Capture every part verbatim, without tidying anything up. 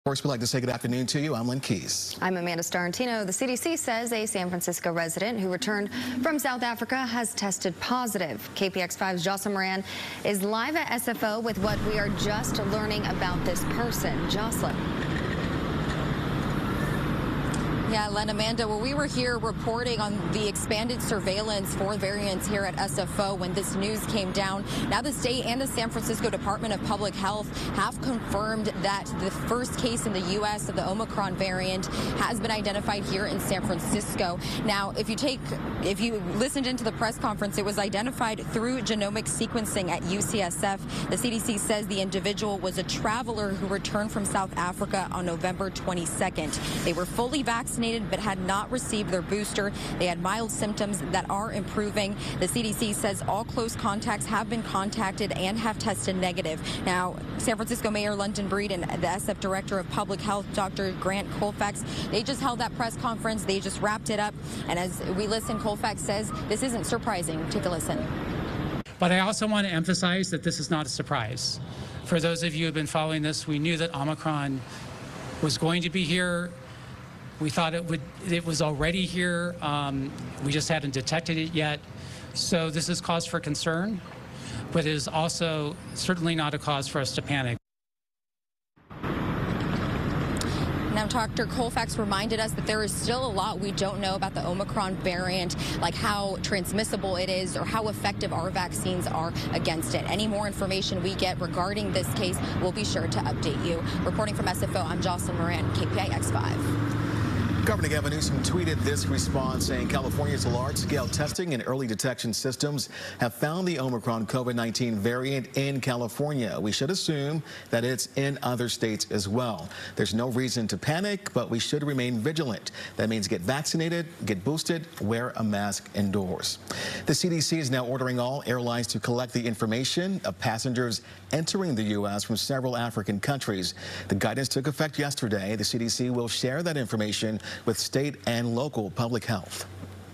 Of course, we'd like to say good afternoon to you. I'm Lynn Keys. I'm Amanda Starantino. The C D C says a San Francisco resident who returned from South Africa has tested positive. K P X five's Jocelyn Moran is live at S F O with what we are just learning about this person. Jocelyn. Yeah, Len, Amanda, well, we were here reporting on the expanded surveillance for variants here at S F O when this news came down. Now the state and the San Francisco Department of Public Health have confirmed that the first case in the U S of the Omicron variant has been identified here in San Francisco. Now, if you take, if you listened into the press conference, it was identified through genomic sequencing at U C S F. The C D C says the individual was a traveler who returned from South Africa on November twenty-second. They were fully vaccinated but had not received their booster. They had mild symptoms that are improving. The C D C says all close contacts have been contacted and have tested negative. Now, San Francisco Mayor London Breed and the S F Director of Public Health, Doctor Grant Colfax, they just held that press conference. They just wrapped it up. And as we listen, Colfax says this isn't surprising. Take a listen. But I also want to emphasize that this is not a surprise. For those of you who have been following this, we knew that Omicron was going to be here. We thought it would. It was already here. Um, we just hadn't detected it yet. So this is cause for concern, but it is also certainly not a cause for us to panic. Now, Doctor Colfax reminded us that there is still a lot we don't know about the Omicron variant, like how transmissible it is or how effective our vaccines are against it. Any more information we get regarding this case, we'll be sure to update you. Reporting from S F O, I'm Jocelyn Moran, K P I X five. Governor Gavin Newsom tweeted this response saying California's large-scale testing and early detection systems have found the Omicron COVID nineteen variant in California. We should assume that it's in other states as well. There's no reason to panic, but we should remain vigilant. That means get vaccinated, get boosted, wear a mask indoors. The C D C is now ordering all airlines to collect the information of passengers entering the U S from several African countries. The guidance took effect yesterday. The C D C will share that information with state and local public health.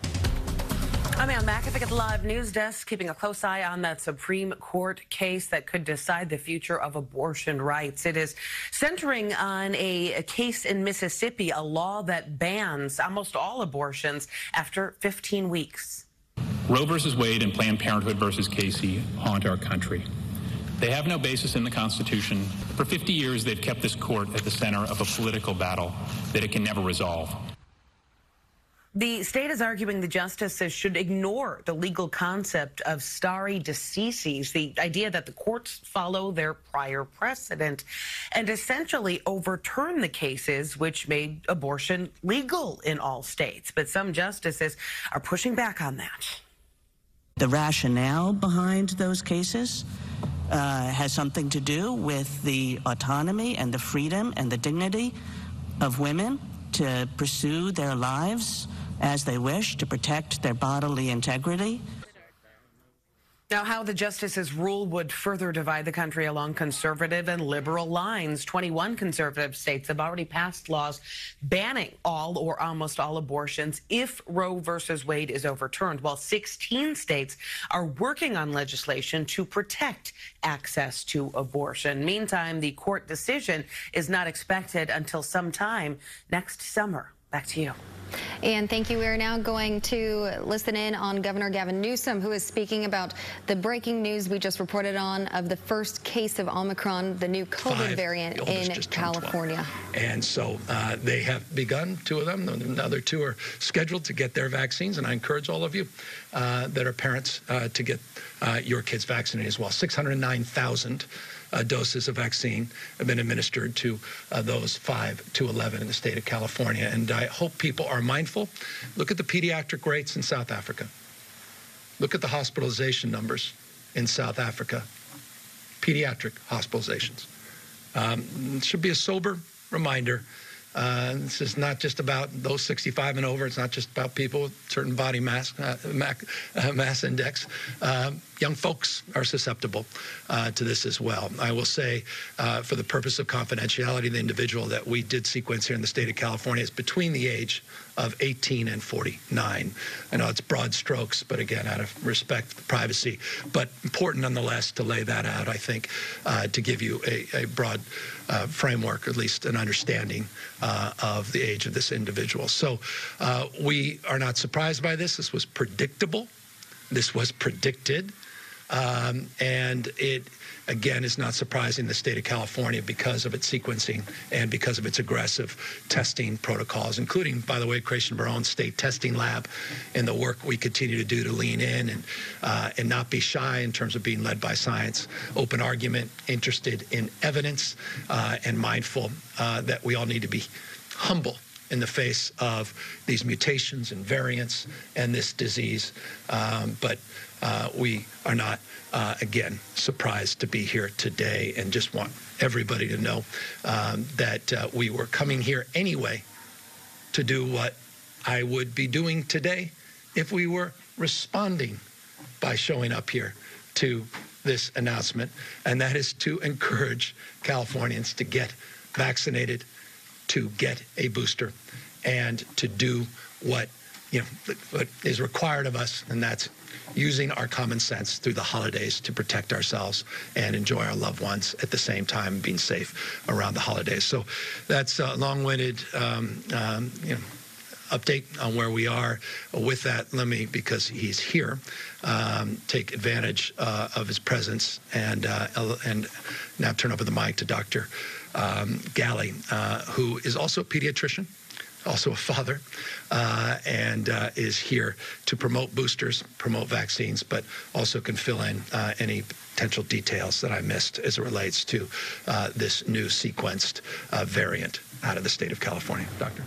I'm Ann McAfee at the Live News Desk, keeping a close eye on that Supreme Court case that could decide the future of abortion rights. It is centering on a, a case in Mississippi, a law that bans almost all abortions after fifteen weeks. Roe versus Wade and Planned Parenthood versus Casey haunt our country. They have no basis in the Constitution. For fifty years, they've kept this court at the center of a political battle that it can never resolve. The state is arguing the justices should ignore the legal concept of stare decisis, the idea that the courts follow their prior precedent, and essentially overturn the cases which made abortion legal in all states. But some justices are pushing back on that. The rationale behind those cases uh, has something to do with the autonomy and the freedom and the dignity of women to pursue their lives as they wish, to protect their bodily integrity. Now, how the justices' rule would further divide the country along conservative and liberal lines. twenty-one conservative states have already passed laws banning all or almost all abortions if Roe versus Wade is overturned, while sixteen states are working on legislation to protect access to abortion. Meantime, the court decision is not expected until sometime next summer. Back to you. And thank you. We are now going to listen in on Governor Gavin Newsom, who is speaking about the breaking news we just reported on of the first case of Omicron, the new COVID Five, variant in California. And so uh, they have begun, two of them. Another two are scheduled to get their vaccines. And I encourage all of you uh, that are parents uh, to get uh, your kids vaccinated as well. six hundred nine thousand Uh, doses of vaccine have been administered to uh, those five to eleven in the state of California. And I hope people are mindful. Look at the pediatric rates in South Africa. Look at the hospitalization numbers in South Africa. Pediatric hospitalizations. Um, it should be a sober reminder. Uh, this is not just about those sixty-five and over. It's not just about people with certain body mass, uh, mac, uh, mass index. Uh, young folks are susceptible uh, to this as well. I will say, uh, for the purpose of confidentiality, the individual that we did sequence here in the state of California is between the age of eighteen and forty-nine. I know it's broad strokes, but again, out of respect for privacy, but important nonetheless to lay that out, I think, uh, to give you a, a broad uh, framework, at least an understanding uh, of the age of this individual. So uh, we are not surprised by this. This was predictable. This was predicted. Um, and it, again, is not surprising the state of California because of its sequencing and because of its aggressive testing protocols, including, by the way, creation of our own state testing lab and the work we continue to do to lean in and, uh, and not be shy in terms of being led by science, open argument, interested in evidence, uh, and mindful uh, that we all need to be humble in the face of these mutations and variants and this disease. Um, but uh, we are not, uh, again, surprised to be here today, and just want everybody to know um, that uh, we were coming here anyway to do what I would be doing today if we were responding by showing up here to this announcement, and that is to encourage Californians to get vaccinated, to get a booster, and to do what, you know, what is required of us, and that's using our common sense through the holidays to protect ourselves and enjoy our loved ones at the same time, being safe around the holidays. So that's a long-winded, um, um, you know, update on where we are. With that, let me, because he's here, um, take advantage uh, of his presence and uh, and now turn over the mic to Doctor Um, Ghaly, uh, who is also a pediatrician, also a father, uh, and uh, is here to promote boosters, promote vaccines, but also can fill in uh, any potential details that I missed as it relates to uh, this new sequenced uh, variant out of the state of California. Doctor.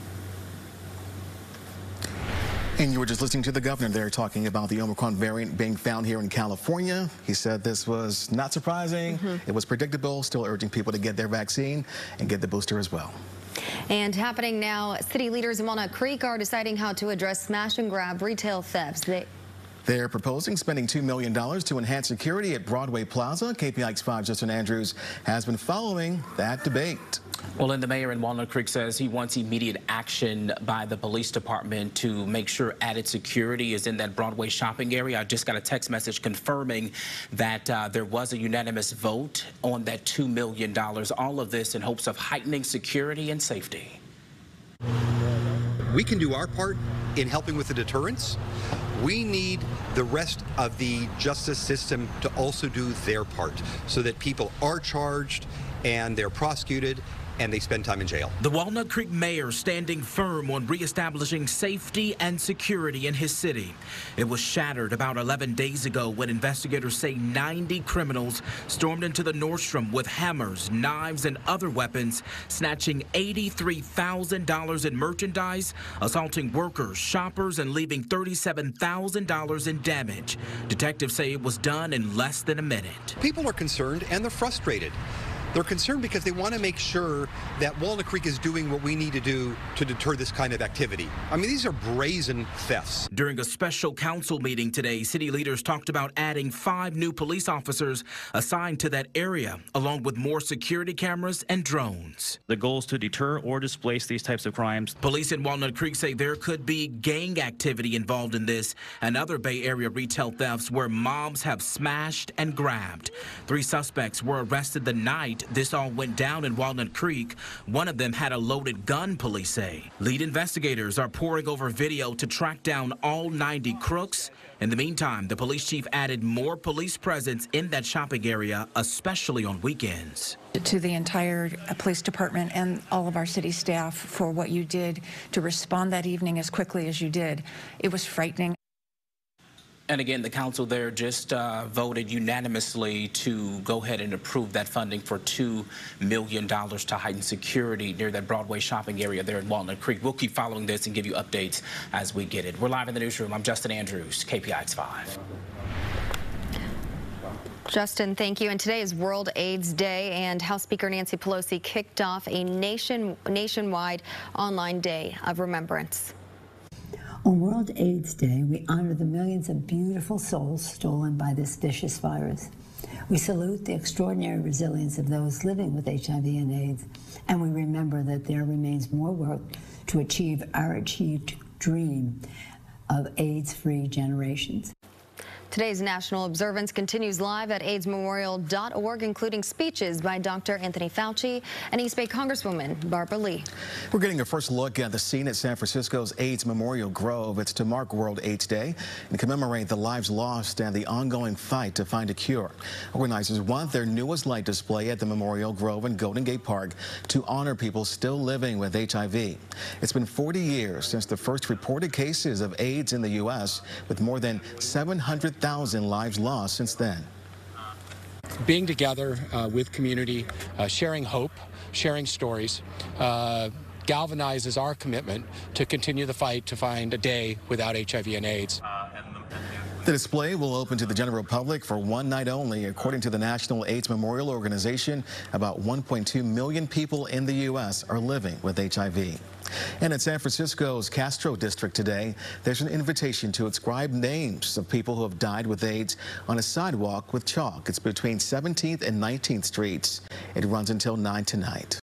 And you were just listening to the governor there talking about the Omicron variant being found here in California. He said this was not surprising. Mm-hmm. It was predictable, still urging people to get their vaccine and get the booster as well. And happening now, city leaders in Walnut Creek are deciding how to address smash and grab retail thefts. They They're proposing spending two million dollars to enhance security at Broadway Plaza. K P I X five Justin Andrews has been following that debate. Well, and the mayor in Walnut Creek says he wants immediate action by the police department to make sure added security is in that Broadway shopping area. I just got a text message confirming that uh, there was a unanimous vote on that two million dollars. All of this in hopes of heightening security and safety. We can do our part in helping with the deterrence. We need the rest of the justice system to also do their part so that people are charged and they're prosecuted and they spend time in jail. The Walnut Creek mayor standing firm on reestablishing safety and security in his city. It was shattered about eleven days ago when investigators say ninety criminals stormed into the Nordstrom with hammers, knives, and other weapons, snatching eighty-three thousand dollars in merchandise, assaulting workers, shoppers, and leaving thirty-seven thousand dollars in damage. Detectives say it was done in less than a minute. People are concerned and they're frustrated. They're concerned because they want to make sure that Walnut Creek is doing what we need to do to deter this kind of activity. I mean, these are brazen thefts. During a special council meeting today, city leaders talked about adding five new police officers assigned to that area, along with more security cameras and drones. The goal is to deter or displace these types of crimes. Police in Walnut Creek say there could be gang activity involved in this and other Bay Area retail thefts where mobs have smashed and grabbed. Three suspects were arrested the night this all went down in Walnut Creek. One of them had a loaded gun, police say. Lead investigators are poring over video to track down all ninety crooks. In the meantime, the police chief added more police presence in that shopping area, especially on weekends. To the entire police department and all of our city staff for what you did to respond that evening as quickly as you did. It was frightening. And again, the council there just uh, voted unanimously to go ahead and approve that funding for two million dollars to heighten security near that Broadway shopping area there in Walnut Creek. We'll keep following this and give you updates as we get it. We're live in the newsroom. I'm Justin Andrews, K P I X five. Justin, thank you. And today is World AIDS Day, and House Speaker Nancy Pelosi kicked off a nation nationwide online day of remembrance. On World AIDS Day, we honor the millions of beautiful souls stolen by this vicious virus. We salute the extraordinary resilience of those living with H I V and AIDS, and we remember that there remains more work to achieve our achieved dream of AIDS-free generations. Today's national observance continues live at AIDS Memorial dot org, including speeches by Doctor Anthony Fauci and East Bay Congresswoman Barbara Lee. We're getting a first look at the scene at San Francisco's AIDS Memorial Grove. It's to mark World AIDS Day and commemorate the lives lost and the ongoing fight to find a cure. Organizers want their newest light display at the Memorial Grove in Golden Gate Park to honor people still living with H I V. It's been forty years since the first reported cases of AIDS in the U S, with more than seven hundred thousand lives lost since then. Being together uh, with community, uh, sharing hope, sharing stories, uh, galvanizes our commitment to continue the fight to find a day without H I V and AIDS. The display will open to the general public for one night only. According to the National AIDS Memorial Organization, about one point two million people in the U S are living with H I V. And in San Francisco's Castro district today, there's an invitation to inscribe names of people who have died with AIDS on a sidewalk with chalk. It's between seventeenth and nineteenth streets. It runs until nine tonight.